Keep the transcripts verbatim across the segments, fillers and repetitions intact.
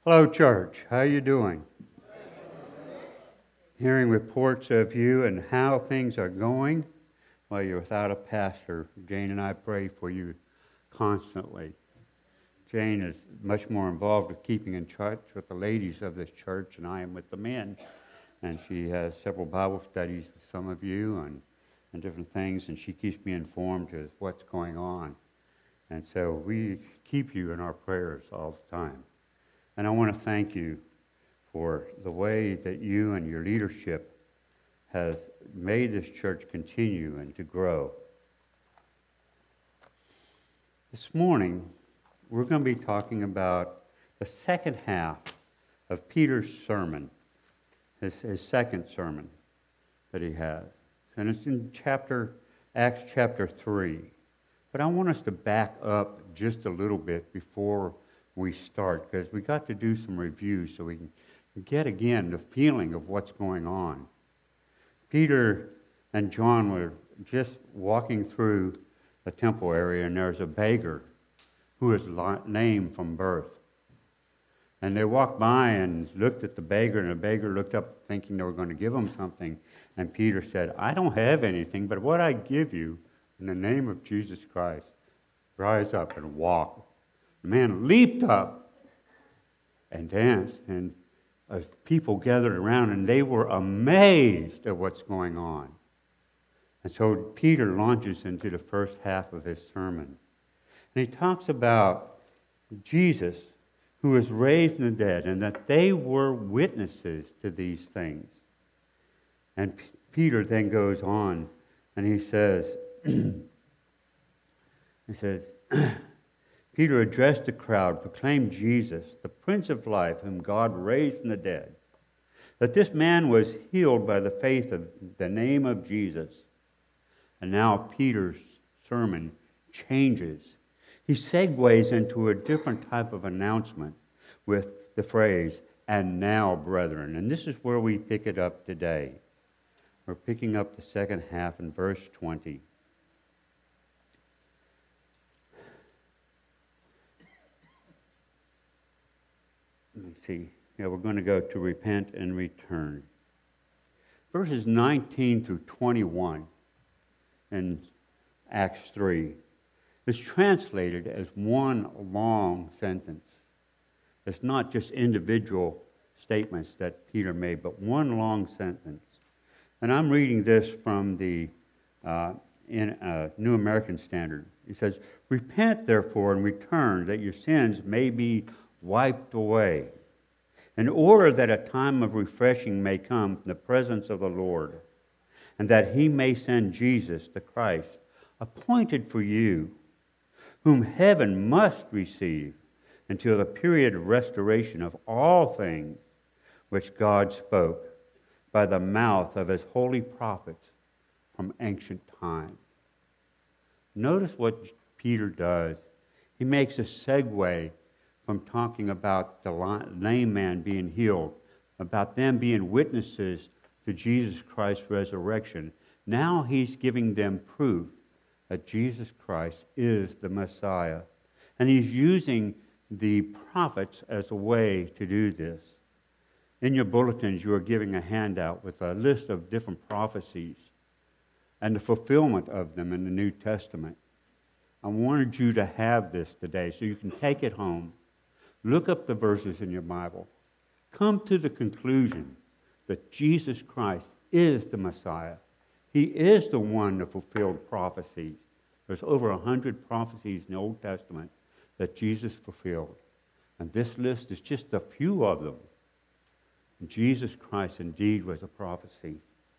Hello, church. How you doing? Hearing reports of you and how things are going while you're without a pastor. Jane and I pray for you constantly. Jane is much more involved with keeping in touch with the ladies of this church than I am with the men. And she has several Bible studies with some of you and, and different things, and she keeps me informed of what's going on. And so we keep you in our prayers all the time. And I want to thank you for the way that you and your leadership has made this church continue and to grow. This morning, we're going to be talking about the second half of Peter's sermon, his, his second sermon that he has. And it's in chapter Acts chapter three. But I want us to back up just a little bit before we start, because we got to do some reviews so we can get again the feeling of what's going on. Peter and John were just walking through the temple area, and there's a beggar who was lame from birth. And they walked by and looked at the beggar, and the beggar looked up thinking they were going to give him something. And Peter said, "I don't have anything, but what I give you, in the name of Jesus Christ, rise up and walk." The man leaped up and danced, and uh, people gathered around, and they were amazed at what's going on. And so Peter launches into the first half of his sermon. And he talks about Jesus, who was raised from the dead, and that they were witnesses to these things. And P- Peter then goes on, and he says, he says, Peter addressed the crowd, proclaimed Jesus, the Prince of Life, whom God raised from the dead, that this man was healed by the faith of the name of Jesus. And now Peter's sermon changes. He segues into a different type of announcement with the phrase, "And now, brethren." And this is where we pick it up today. We're picking up the second half in verse twenty. Let me see. Yeah, we're going to go to repent and return. Verses nineteen through twenty-one in Acts three is translated as one long sentence. It's not just individual statements that Peter made, but one long sentence. And I'm reading this from the uh, in, uh, New American Standard. It says, "Repent, therefore, and return, that your sins may be wiped away, in order that a time of refreshing may come from the presence of the Lord, and that he may send Jesus, the Christ, appointed for you, whom heaven must receive until the period of restoration of all things which God spoke by the mouth of his holy prophets from ancient times." Notice what Peter does. He makes a segue from talking about the lame man being healed, about them being witnesses to Jesus Christ's resurrection. Now he's giving them proof that Jesus Christ is the Messiah. And he's using the prophets as a way to do this. In your bulletins, you are giving a handout with a list of different prophecies and the fulfillment of them in the New Testament. I wanted you to have this today so you can take it home. Look up the verses in your Bible. Come to the conclusion that Jesus Christ is the Messiah. He is the one that fulfilled prophecies. There's over a hundred prophecies in the Old Testament that Jesus fulfilled. And this list is just a few of them. And Jesus Christ indeed was a prophecy.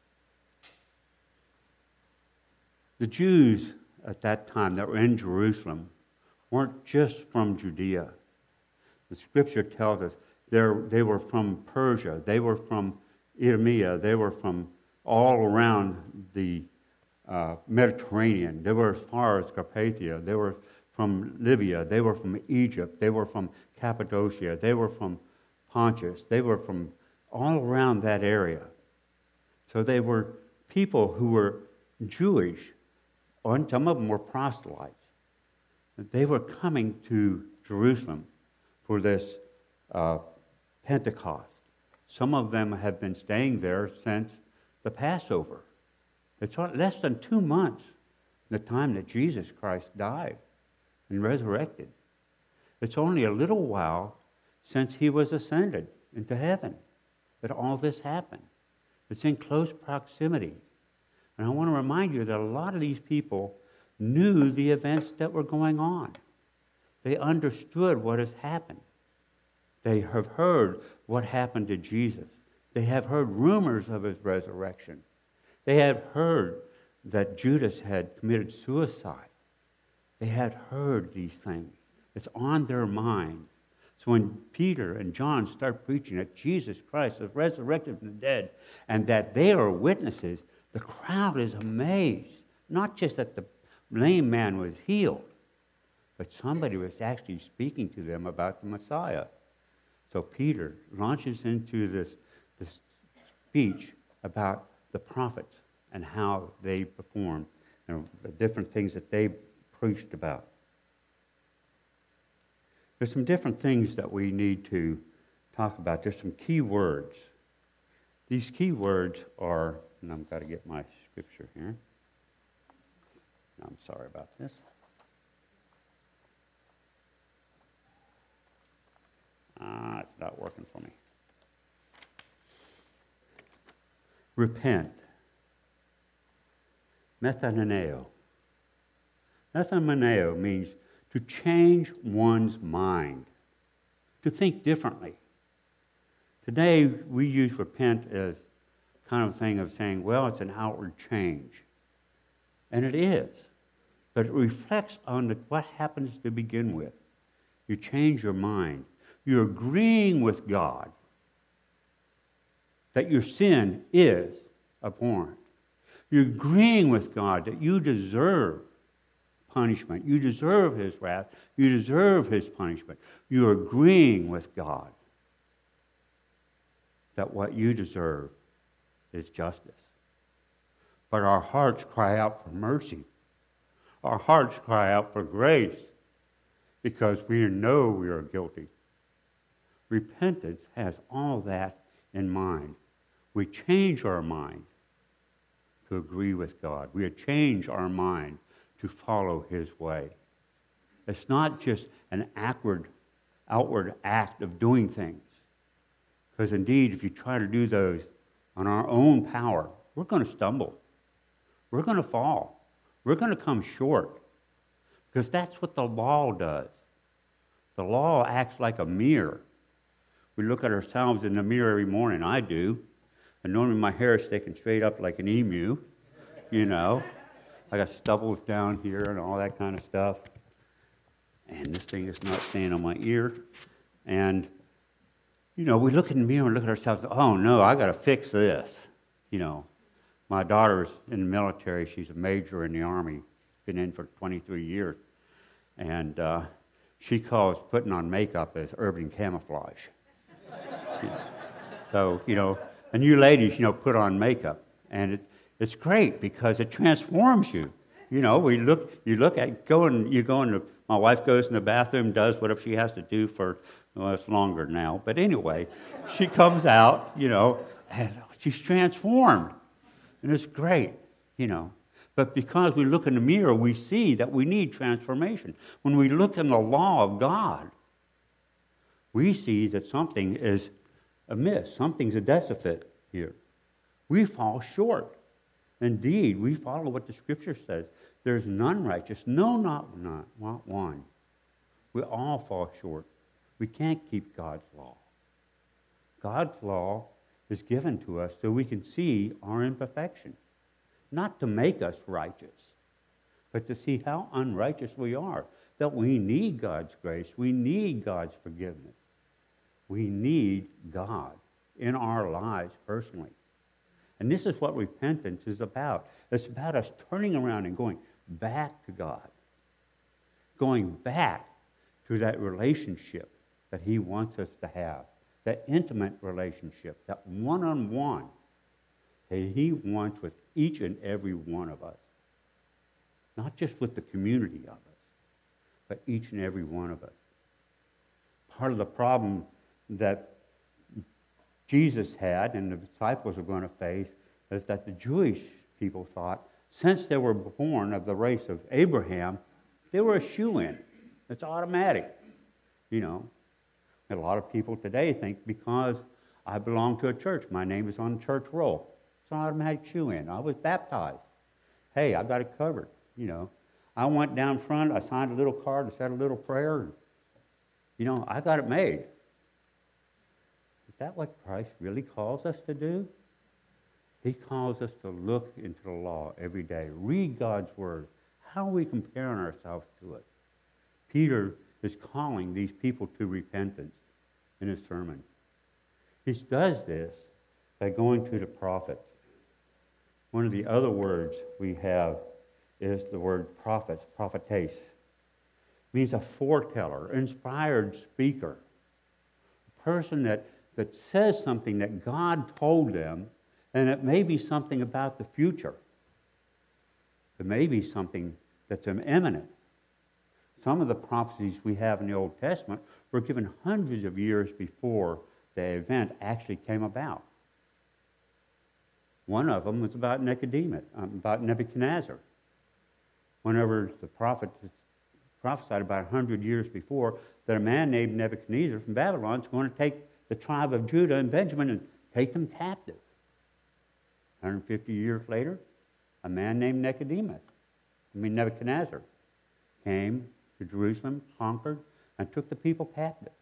The Jews at that time that were in Jerusalem weren't just from Judea. The Scripture tells us they were from Persia, they were from Idumea, they were from all around the uh, Mediterranean. They were as far as Carpathia. They were from Libya. They were from Egypt. They were from Cappadocia. They were from Pontus. They were from all around that area. So they were people who were Jewish, and some of them were proselytes. They were coming to Jerusalem for this uh, Pentecost. Some of them have been staying there since the Passover. It's less than two months, the time that Jesus Christ died and resurrected. It's only a little while since he was ascended into heaven that all this happened. It's in close proximity. And I want to remind you that a lot of these people knew the events that were going on. They understood what has happened. They have heard what happened to Jesus. They have heard rumors of his resurrection. They have heard that Judas had committed suicide. They had heard these things. It's on their mind. So when Peter and John start preaching that Jesus Christ is resurrected from the dead and that they are witnesses, the crowd is amazed. Not just that the lame man was healed, but somebody was actually speaking to them about the Messiah. So Peter launches into this, this speech about the prophets and how they performed, you know, the different things that they preached about. There's some different things that we need to talk about. There's some key words. These key words are, and I've got to get my scripture here. I'm sorry about this. Ah, it's not working for me. Repent. Methaneo. Methaneo means to change one's mind, to think differently. Today, we use repent as kind of thing of saying, well, it's an outward change. And it is. But it reflects on the, what happens to begin with. You change your mind. You're agreeing with God that your sin is abhorrent. You're agreeing with God that you deserve punishment. You deserve his wrath. You deserve his punishment. You're agreeing with God that what you deserve is justice. But our hearts cry out for mercy. Our hearts cry out for grace because we know we are guilty. Repentance has all that in mind. We change our mind to agree with God. We change our mind to follow his way. It's not just an outward, outward act of doing things. Because indeed, if you try to do those on our own power, we're going to stumble. We're going to fall. We're going to come short. Because that's what the law does. The law acts like a mirror. We look at ourselves in the mirror every morning. I do. And normally my hair is sticking straight up like an emu, you know. I got stubbles down here and all that kind of stuff. And this thing is not staying on my ear. And, you know, we look in the mirror and look at ourselves, oh, no, I got to fix this. You know, my daughter's in the military. She's a major in the Army. Been in for twenty-three years. And uh, she calls putting on makeup as urban camouflage. You know, so, you know, and you ladies, you know, put on makeup. And it, it's great because it transforms you. You know, we look, you look at, go and you go in the, my wife goes in the bathroom, does whatever she has to do for, well, it's longer now. But anyway, she comes out, you know, and she's transformed. And it's great, you know. But because we look in the mirror, we see that we need transformation. When we look in the law of God, we see that something is amiss. Something's a deficit here. We fall short. Indeed, we follow what the Scripture says. There's none righteous. No, not, not, not one. We all fall short. We can't keep God's law. God's law is given to us so we can see our imperfection. Not to make us righteous, but to see how unrighteous we are. That we need God's grace. We need God's forgiveness. We need God in our lives personally. And this is what repentance is about. It's about us turning around and going back to God. Going back to that relationship that he wants us to have. That intimate relationship, that one-on-one that he wants with each and every one of us. Not just with the community of us, but each and every one of us. Part of the problem that Jesus had and the disciples were going to face is that the Jewish people thought, since they were born of the race of Abraham, they were a shoo-in. It's automatic, you know. And a lot of people today think because I belong to a church, my name is on the church roll. It's an automatic shoo-in. I was baptized. Hey, I got it covered, you know. I went down front, I signed a little card, I said a little prayer, and, you know, I got it made. Is that what Christ really calls us to do? He calls us to look into the law every day, read God's word. How are we comparing ourselves to it? Peter is calling these people to repentance in his sermon. He does this by going to the prophets. One of the other words we have is the word prophets, prophetess. It means a foreteller, inspired speaker, a person that, that says something that God told them, and it may be something about the future. It may be something that's imminent. Some of the prophecies we have in the Old Testament were given hundreds of years before the event actually came about. One of them was about Nicodemus, um, about Nebuchadnezzar. Whenever the prophet prophesied about one hundred years before that a man named Nebuchadnezzar from Babylon is going to take the tribe of Judah and Benjamin and take them captive. one hundred fifty years later, a man named Nicodemus, I mean Nebuchadnezzar, came to Jerusalem, conquered, and took the people captive.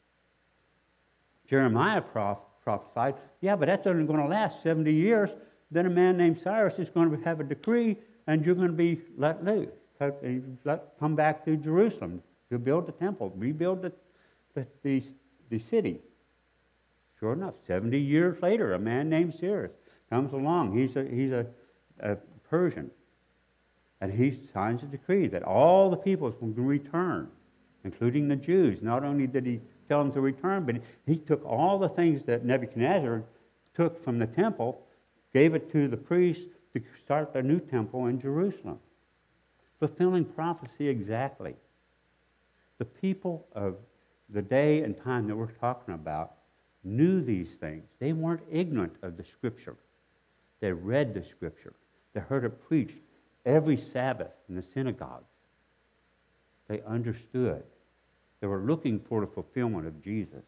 Jeremiah proph- prophesied, yeah, but that's only going to last seventy years. Then a man named Cyrus is going to have a decree, and you're going to be let loose, let, come back to Jerusalem to build the temple, rebuild the, the, the, the city. Sure enough, seventy years later, a man named Cyrus comes along. He's a, he's a, a Persian. And he signs a decree that all the people will return, including the Jews. Not only did he tell them to return, but he took all the things that Nebuchadnezzar took from the temple, gave it to the priests to start a new temple in Jerusalem, fulfilling prophecy exactly. The people of the day and time that we're talking about knew these things. They weren't ignorant of the Scripture. They read the Scripture. They heard it preached every Sabbath in the synagogues. They understood. They were looking for the fulfillment of Jesus.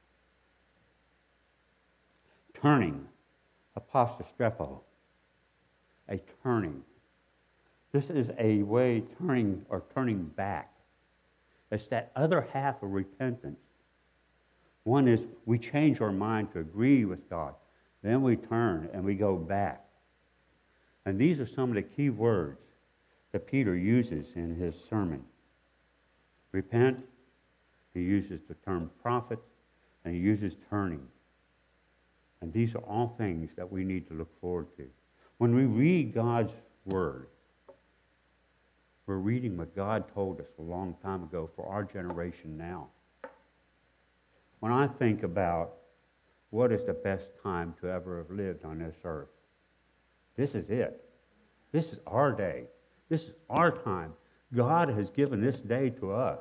Turning, apostrophe, a turning. This is a way turning or turning back. It's that other half of repentance. One is we change our mind to agree with God. Then we turn and we go back. And these are some of the key words that Peter uses in his sermon. Repent, he uses the term prophet, and he uses turning. And these are all things that we need to look forward to. When we read God's word, we're reading what God told us a long time ago for our generation now. When I think about what is the best time to ever have lived on this earth, this is it. This is our day. This is our time. God has given this day to us.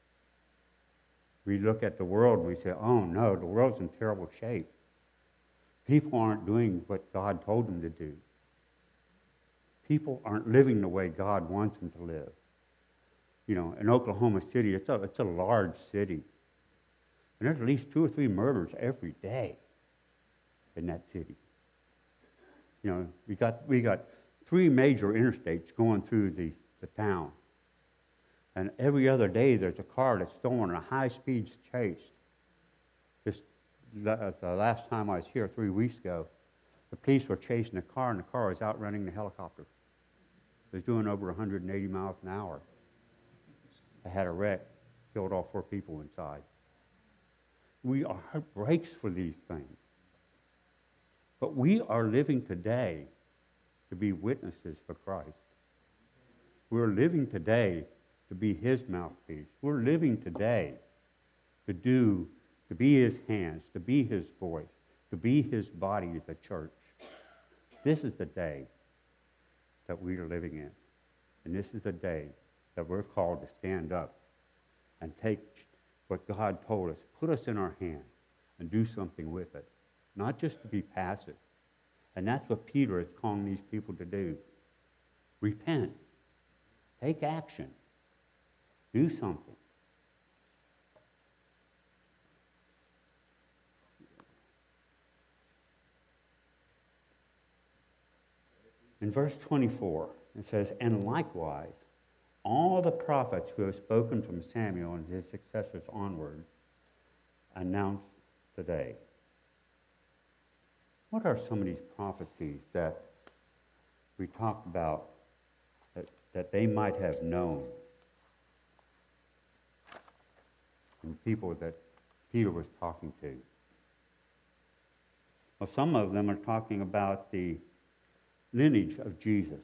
We look at the world and we say, oh no, the world's in terrible shape. People aren't doing what God told them to do. People aren't living the way God wants them to live. You know, in Oklahoma City, it's a, it's a large city. And there's at least two or three murders every day in that city. You know, we got we got three major interstates going through the, the town. And every other day there's a car that's stolen, a high-speed chase. Just the, the last time I was here three weeks ago, the police were chasing a car, and the car was outrunning the helicopter. It was doing over one hundred eighty miles an hour. I had a wreck, killed all four people inside. We are heart breaks for these things. But we are living today to be witnesses for Christ. We're living today to be his mouthpiece. We're living today to do, to be his hands, to be his voice, to be his body, the church. This is the day that we are living in. And this is the day that we're called to stand up and take what God told us, put us in our hand, and do something with it. not just to be passive. And that's what Peter is calling these people to do. Repent. Take action. Do something. In verse twenty-four, it says, "And likewise, all the prophets who have spoken from Samuel and his successors onward announce today." What are some of these prophecies that we talked about that, that they might have known? From people that Peter was talking to. Well, some of them are talking about the lineage of Jesus.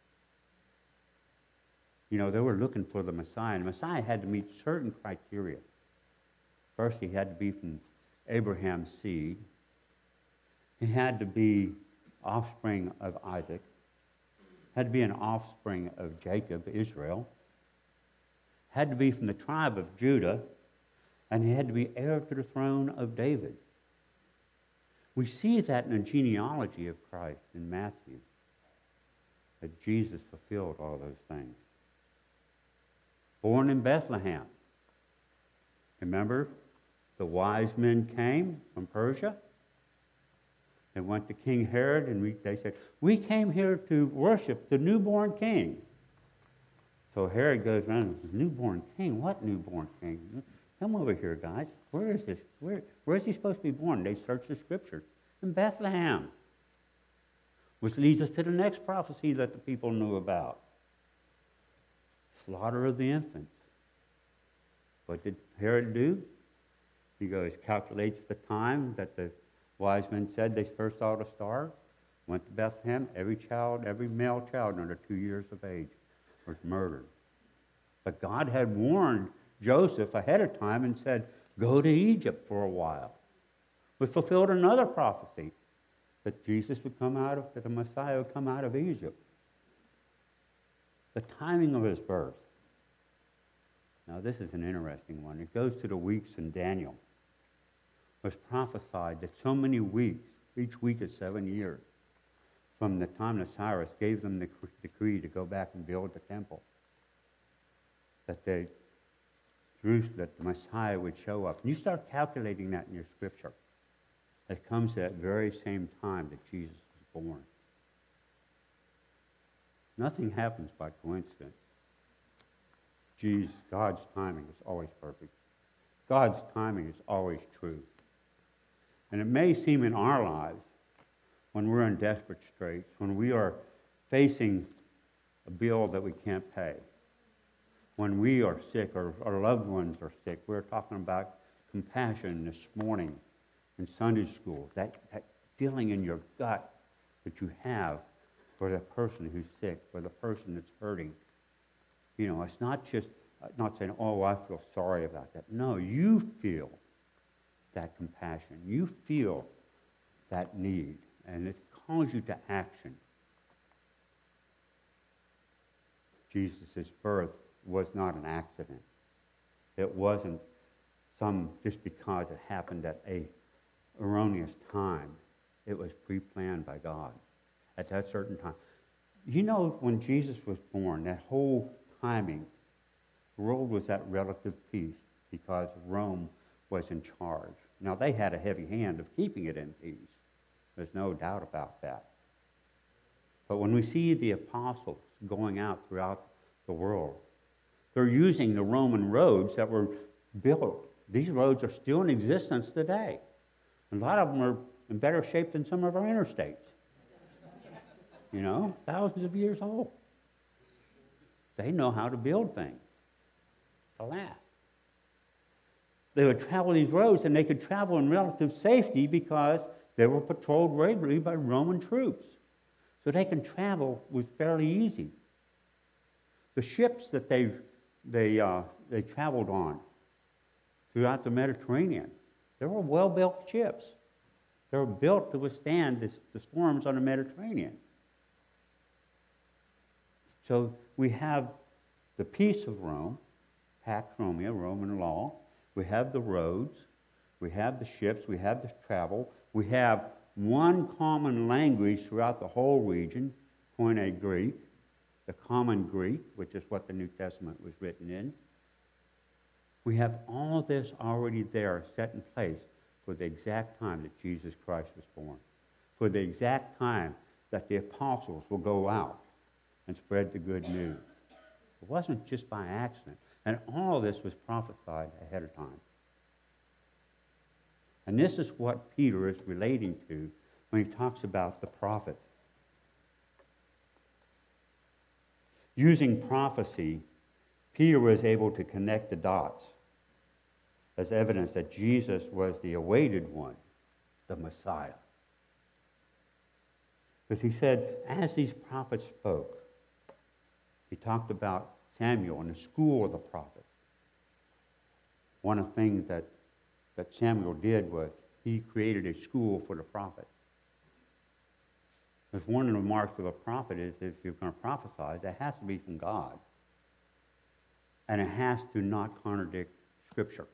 You know, they were looking for the Messiah, and the Messiah had to meet certain criteria. First, he had to be from Abraham's seed. He had to be offspring of Isaac. Had to be an offspring of Jacob, Israel. Had to be from the tribe of Judah. And he had to be heir to the throne of David. We see that in the genealogy of Christ in Matthew, that Jesus fulfilled all those things. Born in Bethlehem. Remember, the wise men came from Persia. They went to King Herod, and we, they said, "We came here to worship the newborn king." So Herod goes around, "Newborn king? What newborn king? Come over here, guys. Where is this? Where, where is he supposed to be born?" They searched the scriptures. In Bethlehem. Which leads us to the next prophecy that the people knew about. Slaughter of the infants. What did Herod do? He goes, calculates the time that the wise men said they first saw the star, went to Bethlehem. Every child, every male child under two years of age was murdered. But God had warned Joseph ahead of time and said, "Go to Egypt for a while." We fulfilled another prophecy that Jesus would come out of, that the Messiah would come out of Egypt. The timing of his birth. Now this is an interesting one. It goes to the weeks in Daniel. It was prophesied that so many weeks, each week is seven years, from the time that Cyrus gave them the decree to go back and build the temple, that they, that the Messiah would show up. And you start calculating that in your scripture. It comes at that very same time that Jesus was born. Nothing happens by coincidence. Jesus, God's timing is always perfect. God's timing is always true. And it may seem in our lives, when we're in desperate straits, when we are facing a bill that we can't pay, when we are sick or our loved ones are sick. We were talking about compassion this morning in Sunday school, that, that feeling in your gut that you have for the person who's sick, for the person that's hurting. You know, it's not just, not saying, "Oh, I feel sorry about that." No, you feel that compassion. You feel that need, and it calls you to action. Jesus' birth was not an accident. It wasn't some, just because it happened at a erroneous time. It was pre-planned by God at that certain time. You know, when Jesus was born, that whole timing, the world was at relative peace because Rome was in charge. Now, they had a heavy hand of keeping it in peace. There's no doubt about that. But when we see the apostles going out throughout the world, they're using the Roman roads that were built. These roads are still in existence today. A lot of them are in better shape than some of our interstates. You know, thousands of years old. They know how to build things to last. They would travel these roads, and they could travel in relative safety because they were patrolled regularly by Roman troops. So they can travel was fairly easy. The ships that they they uh, they traveled on throughout the Mediterranean, they were well-built ships. They were built to withstand the, the storms on the Mediterranean. So we have the peace of Rome, Pax Romana, Roman law. We have the roads. We have the ships. We have the travel. We have one common language throughout the whole region, Koine Greek, the common Greek, which is what the New Testament was written in. We have all this already there set in place for the exact time that Jesus Christ was born, for the exact time that the apostles will go out and spread the good news. It wasn't just by accident. And all of this was prophesied ahead of time. And this is what Peter is relating to when he talks about the prophets. Using prophecy, Peter was able to connect the dots as evidence that Jesus was the awaited one, the Messiah. Because he said, as these prophets spoke, he talked about Samuel and the school of the prophets. One of the things that, that Samuel did was he created a school for the prophets. Because one of the marks of a prophet is that if you're going to prophesy, it has to be from God. And it has to not contradict Scripture.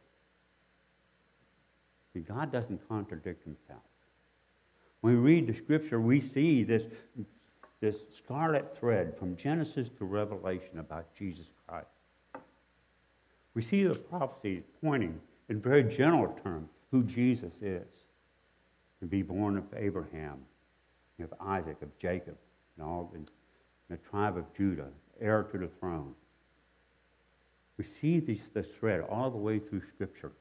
See, God doesn't contradict himself. When we read the Scripture, we see this, this scarlet thread from Genesis to Revelation about Jesus Christ. We see the prophecies pointing in very general terms who Jesus is. To be born of Abraham, of Isaac, of Jacob, and all the, the tribe of Judah, heir to the throne. We see this, this thread all the way through Scripture.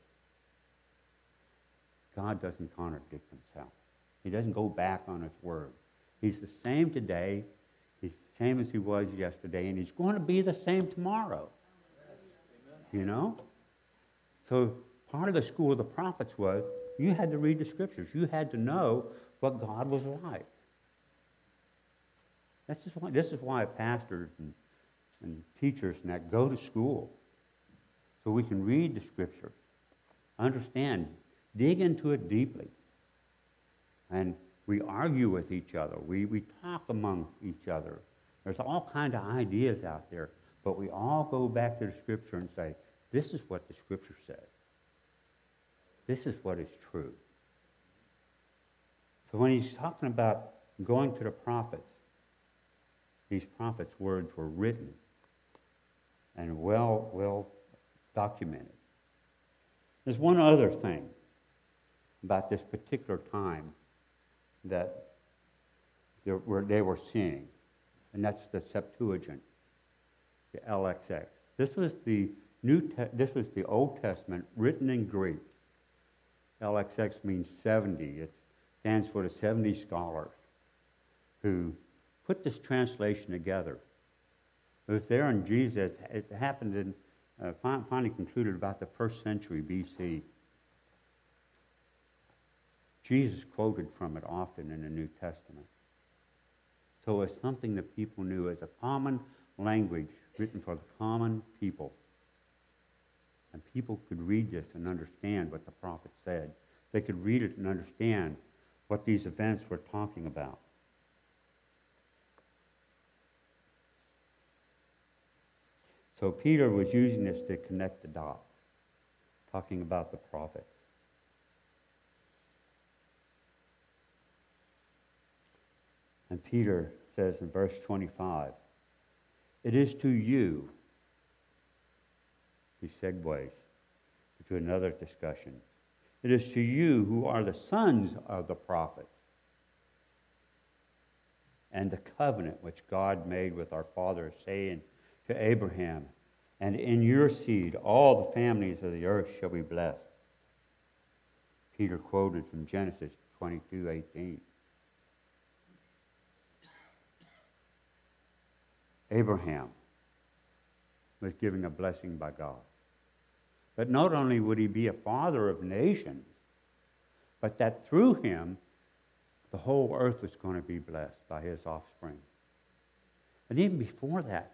God doesn't contradict himself. He doesn't go back on his word. He's the same today. He's the same as he was yesterday, and he's going to be the same tomorrow. You know? So part of the school of the prophets was you had to read the Scriptures. You had to know what God was like. That's just why, this is why pastors and, and teachers and that go to school. So we can read the Scripture, understand, dig into it deeply. And we argue with each other. We, we talk among each other. There's all kinds of ideas out there. But we all go back to the Scripture and say, this is what the Scripture says. This is what is true. So when he's talking about going to the prophets, these prophets' words were written and well, well documented. There's one other thing about this particular time that they were, they were seeing, and that's the Septuagint, the L X X. This was the New. Te- this was the Old Testament written in Greek. L X X means seventy. It stands for the seventy scholars who put this translation together. It was there in Jesus. It happened in, uh, finally concluded about the first century B C. Jesus quoted from it often in the New Testament. So it's something that people knew as a common language written for the common people. And people could read this and understand what the prophet said. They could read it and understand what these events were talking about. So Peter was using this to connect the dots, talking about the prophets. And Peter says in verse twenty-five, it is to you, he segues to another discussion, it is to you who are the sons of the prophets, and the covenant which God made with our fathers, saying to Abraham, and in your seed all the families of the earth shall be blessed. Peter quoted from Genesis twenty-two eighteen. Abraham was given a blessing by God. But not only would he be a father of nations, but that through him, the whole earth was going to be blessed by his offspring. And even before that,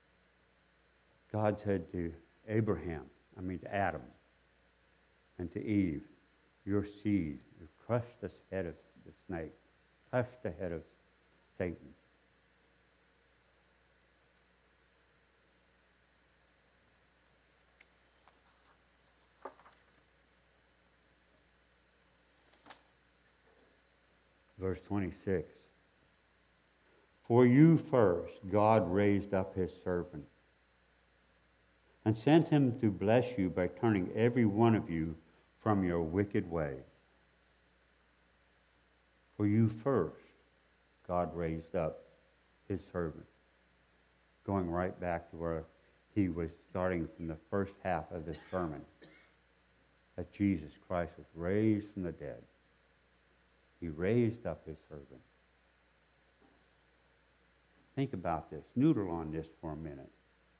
God said to Abraham, I mean to Adam, and to Eve, your seed will crush the head of the snake, crush the head of Satan. Verse twenty-six. For you first God raised up his servant and sent him to bless you by turning every one of you from your wicked ways. For you first God raised up his servant. Going right back to where he was starting from the first half of this sermon. That Jesus Christ was raised from the dead. He raised up his servant. Think about this. Noodle on this for a minute.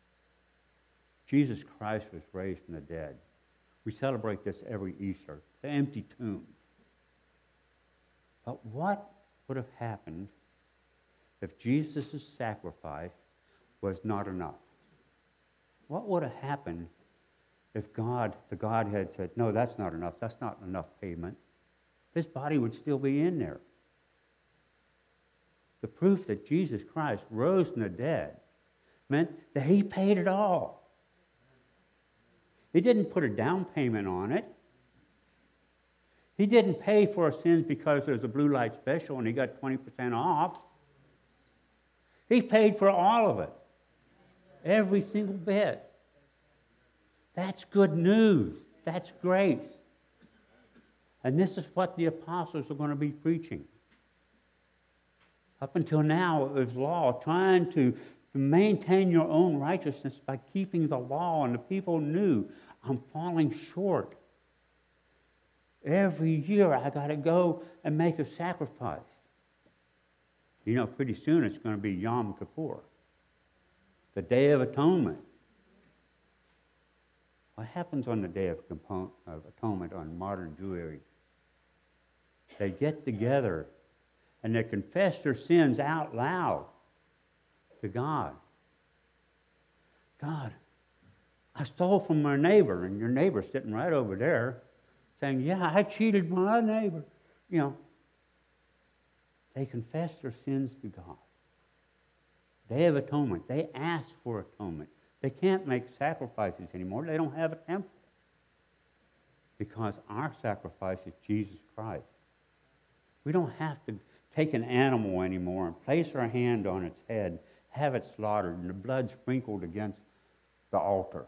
Jesus Christ was raised from the dead. We celebrate this every Easter. The empty tomb. But what would have happened if Jesus' sacrifice was not enough? What would have happened if God, the Godhead said, no, that's not enough. That's not enough payment. His body would still be in there. The proof that Jesus Christ rose from the dead meant that he paid it all. He didn't put a down payment on it. He didn't pay for our sins because there's a blue light special and he got twenty percent off. He paid for all of it. Every single bit. That's good news. That's grace. And this is what the apostles are going to be preaching. Up until now, it was law, trying to, to maintain your own righteousness by keeping the law, and the people knew, I'm falling short. Every year I got to go and make a sacrifice. You know, pretty soon it's going to be Yom Kippur, the Day of Atonement. What happens on the Day of Atonement on modern Jewry? They get together and they confess their sins out loud to God. God, I stole from my neighbor, and your neighbor's sitting right over there saying, yeah, I cheated my neighbor. You know, they confess their sins to God. Day of Atonement. They ask for atonement. They can't make sacrifices anymore. They don't have a temple. Because our sacrifice is Jesus Christ. We don't have to take an animal anymore and place our hand on its head, have it slaughtered, and the blood sprinkled against the altar.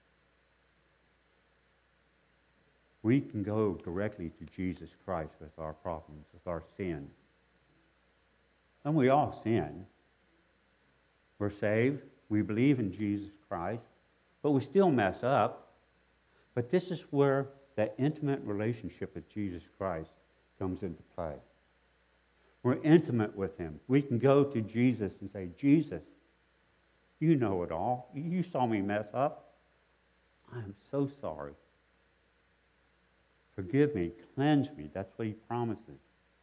We can go directly to Jesus Christ with our problems, with our sin. And we all sin. We're saved. We believe in Jesus Christ. But we still mess up. But this is where that intimate relationship with Jesus Christ comes into play. We're intimate with him. We can go to Jesus and say, Jesus, you know it all. You saw me mess up. I am so sorry. Forgive me. Cleanse me. That's what he promises.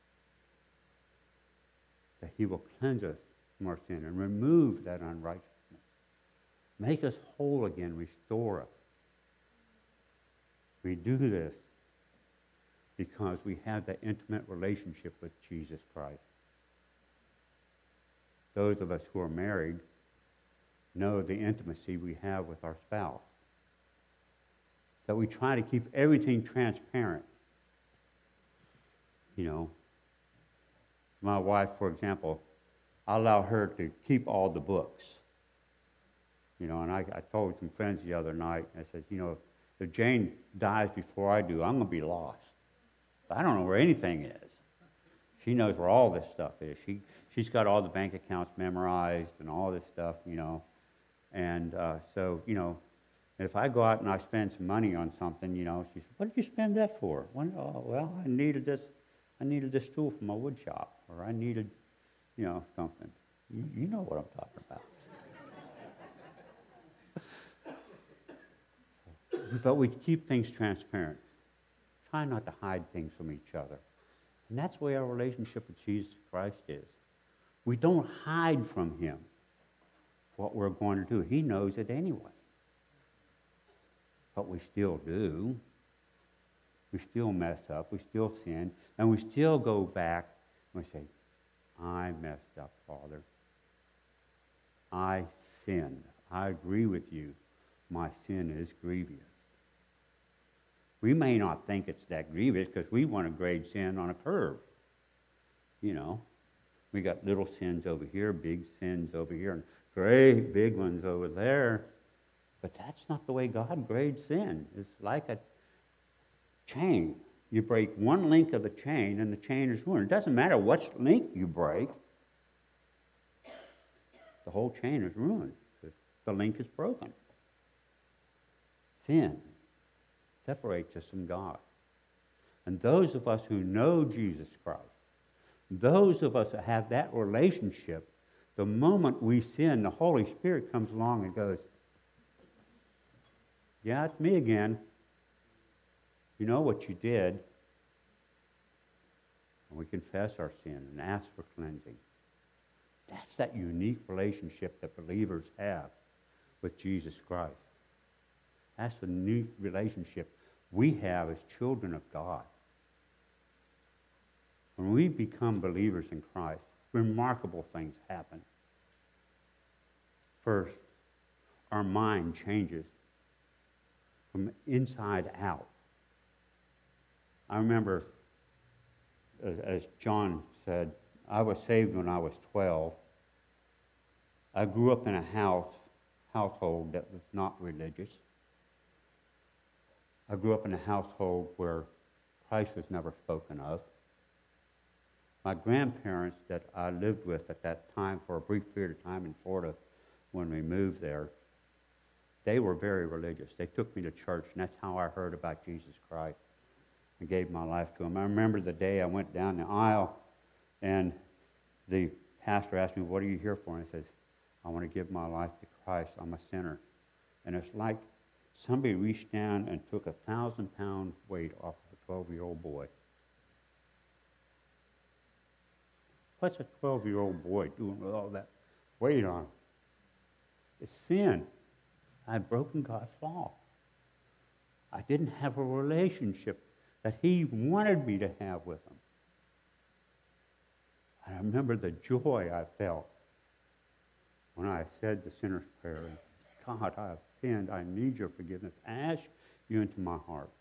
That he will cleanse us from our sin and remove that unrighteousness. Make us whole again. Restore us. We do this because we have that intimate relationship with Jesus Christ. Those of us who are married know the intimacy we have with our spouse. That we try to keep everything transparent. You know, my wife, for example, I allow her to keep all the books. You know, and I, I told some friends the other night, I said, you know, if Jane dies before I do, I'm going to be lost. I don't know where anything is. She knows where all this stuff is. She, she's got all the bank accounts memorized and all this stuff, you know. And uh, so, you know, if I go out and I spend some money on something, you know, she says, what did you spend that for? Well, oh, well, I needed this, I needed this tool for my wood shop, or I needed, you know, something. You, you know what I'm talking about. But we keep things transparent. Try not to hide things from each other. And that's the way our relationship with Jesus Christ is. We don't hide from him what we're going to do. He knows it anyway. But we still do. We still mess up. We still sin. And we still go back and we say, I messed up, Father. I sinned. I agree with you. My sin is grievous. We may not think it's that grievous because we want to grade sin on a curve. You know, we got little sins over here, big sins over here, and great big ones over there. But that's not the way God grades sin. It's like a chain. You break one link of the chain, and the chain is ruined. It doesn't matter which link you break. The whole chain is ruined because the link is broken. Sin separates us from God. And those of us who know Jesus Christ, those of us that have that relationship, the moment we sin, the Holy Spirit comes along and goes, yeah, it's me again. You know what you did. And we confess our sin and ask for cleansing. That's that unique relationship that believers have with Jesus Christ. That's the unique relationship we have as children of God. When we become believers in Christ, remarkable things happen. First, our mind changes from inside out. I remember, as John said, I was saved when I was twelve. I grew up in a house, household that was not religious. I grew up in a household where Christ was never spoken of. My grandparents that I lived with at that time for a brief period of time in Florida when we moved there, they were very religious. They took me to church, and that's how I heard about Jesus Christ and gave my life to him. I remember the day I went down the aisle, and the pastor asked me, what are you here for? And I said, I want to give my life to Christ. I'm a sinner. And it's like somebody reached down and took a thousand-pound weight off of a twelve-year-old boy. What's a twelve-year-old boy doing with all that weight on him? It's sin. I had broken God's law. I didn't have a relationship that he wanted me to have with him. I remember the joy I felt when I said the sinner's prayer. God, I have sinned. I need your forgiveness. I ask you into my heart.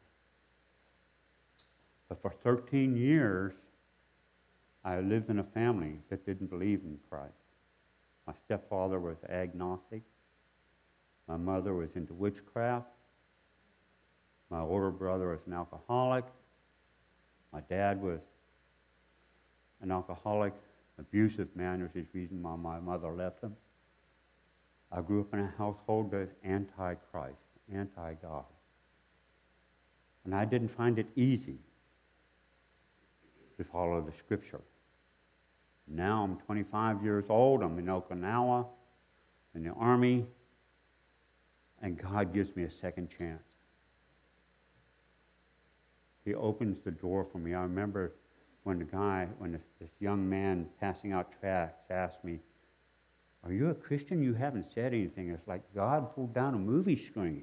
But for thirteen years, I lived in a family that didn't believe in Christ. My stepfather was agnostic. My mother was into witchcraft. My older brother was an alcoholic. My dad was an alcoholic, abusive man, which is the reason why my mother left him. I grew up in a household that was anti-Christ, anti-God. And I didn't find it easy to follow the Scripture. Now I'm twenty-five years old. I'm in Okinawa, in the Army, and God gives me a second chance. He opens the door for me. I remember when the guy, when this, this young man passing out tracts asked me, are you a Christian? You haven't said anything. It's like God pulled down a movie screen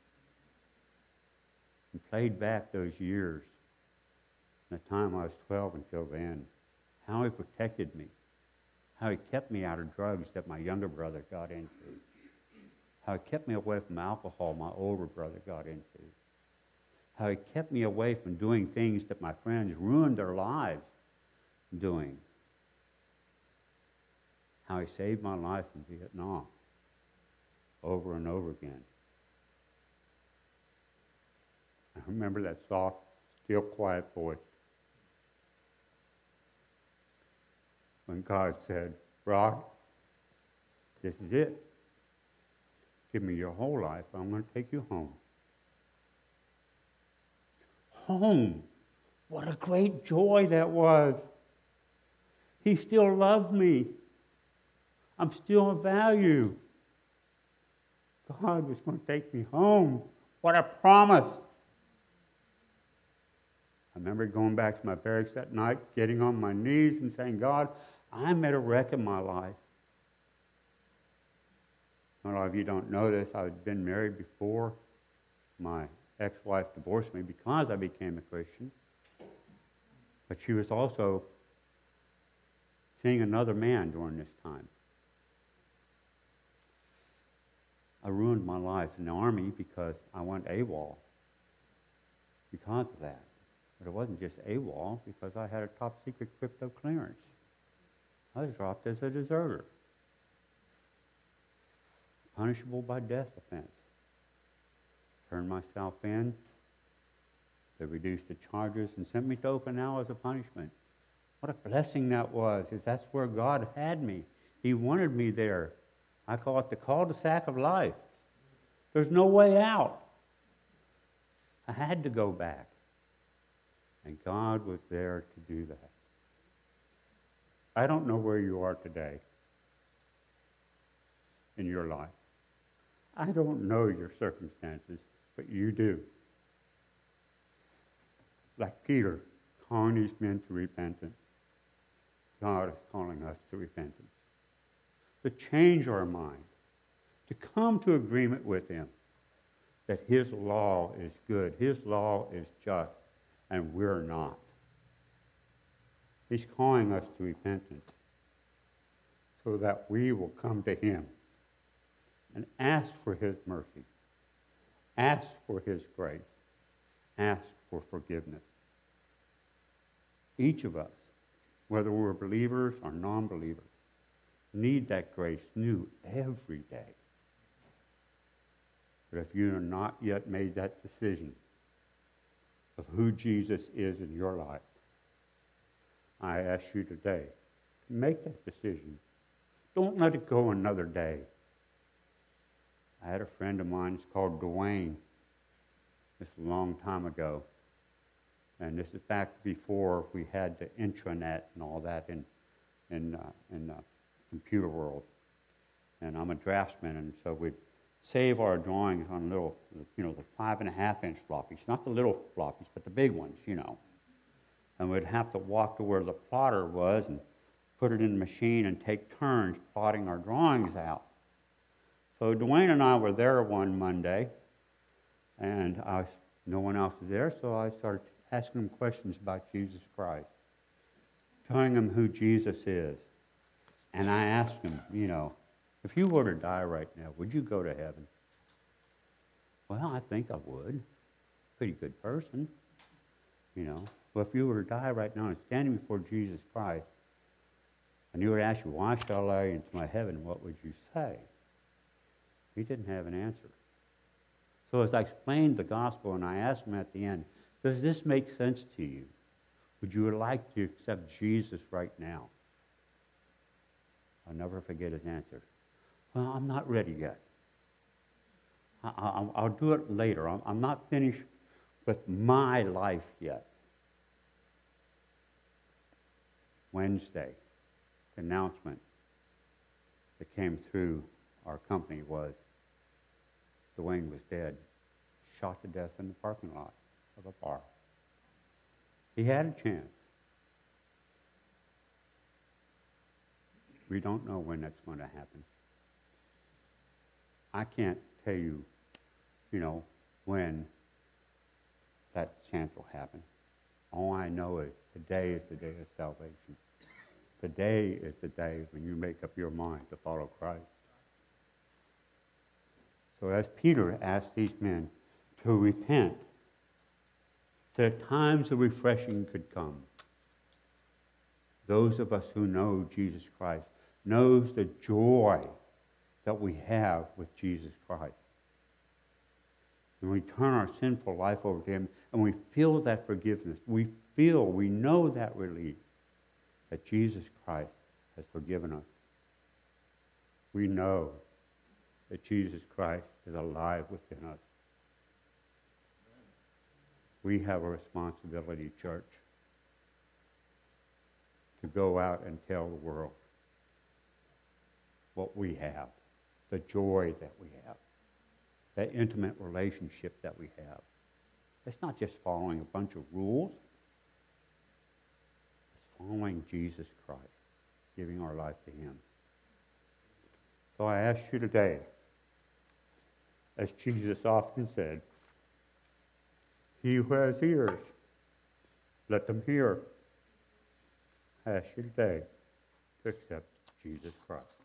and played back those years, the time I was twelve until then, how he protected me, how he kept me out of drugs that my younger brother got into, how he kept me away from alcohol my older brother got into, how he kept me away from doing things that my friends ruined their lives doing, how he saved my life in Vietnam over and over again. I remember that soft, still, quiet voice when God said, Brock, this is it. Give me your whole life. I'm going to take you home. Home. What a great joy that was. He still loved me. I'm still of value. God was going to take me home. What a promise. I remember going back to my barracks that night, getting on my knees and saying, God, I'm at a wreck in my life. A lot of you don't know this. I had been married before. My ex-wife divorced me because I became a Christian. But she was also seeing another man during this time. I ruined my life in the Army because I went AWOL because of that. But it wasn't just AWOL, because I had a top secret crypto clearance. I was dropped as a deserter, punishable by death offense. Turned myself in. They reduced the charges and sent me to Okinawa as a punishment. What a blessing that was, is that's where God had me. He wanted me there. I call it the cul-de-sac of life. There's no way out. I had to go back. And God was there to do that. I don't know where you are today in your life. I don't know your circumstances, but you do. Like Peter calling these men to repentance, God is calling us to repentance. To change our mind, to come to agreement with Him that His law is good, His law is just, and we're not. He's calling us to repentance so that we will come to Him and ask for His mercy, ask for His grace, ask for forgiveness. Each of us, whether we're believers or non-believers, need that grace new every day. But if you have not yet made that decision of who Jesus is in your life, I ask you today to make that decision. Don't let it go another day. I had a friend of mine, it's called Dwayne. This is a long time ago. And this is back before we had the intranet and all that in, in, uh, in the computer world. And I'm a draftsman, and so we'd save our drawings on little, you know, the five and a half inch floppies. Not the little floppies, but the big ones, you know. And we'd have to walk to where the plotter was and put it in the machine and take turns plotting our drawings out. So Dwayne and I were there one Monday, and I was, no one else was there, so I started asking him questions about Jesus Christ, telling him who Jesus is. And I asked him, you know, if you were to die right now, would you go to heaven? Well, I think I would. Pretty good person, you know. Well, if you were to die right now and standing before Jesus Christ, and you were to ask you, why shall I into my heaven, what would you say? He didn't have an answer. So as I explained the gospel, and I asked him at the end, does this make sense to you? Would you like to accept Jesus right now? I'll never forget his answer. Well, I'm not ready yet. I, I, I'll do it later. I'm, I'm not finished with my life yet. Wednesday, the announcement that came through our company was Dwayne was dead, shot to death in the parking lot of a bar. He had a chance. We don't know when that's going to happen. I can't tell you, you know, when that chance will happen. All I know is today is the day of salvation. Today is the day when you make up your mind to follow Christ. So as Peter asked these men to repent, so that times of refreshing could come, those of us who know Jesus Christ knows the joy that we have with Jesus Christ. When we turn our sinful life over to Him and we feel that forgiveness, we feel, we know that relief that Jesus Christ has forgiven us. We know that Jesus Christ is alive within us. We have a responsibility, church, to go out and tell the world what we have, the joy that we have, that intimate relationship that we have. It's not just following a bunch of rules. It's following Jesus Christ, giving our life to Him. So I ask you today, as Jesus often said, he who has ears, let them hear. I ask you today to accept Jesus Christ.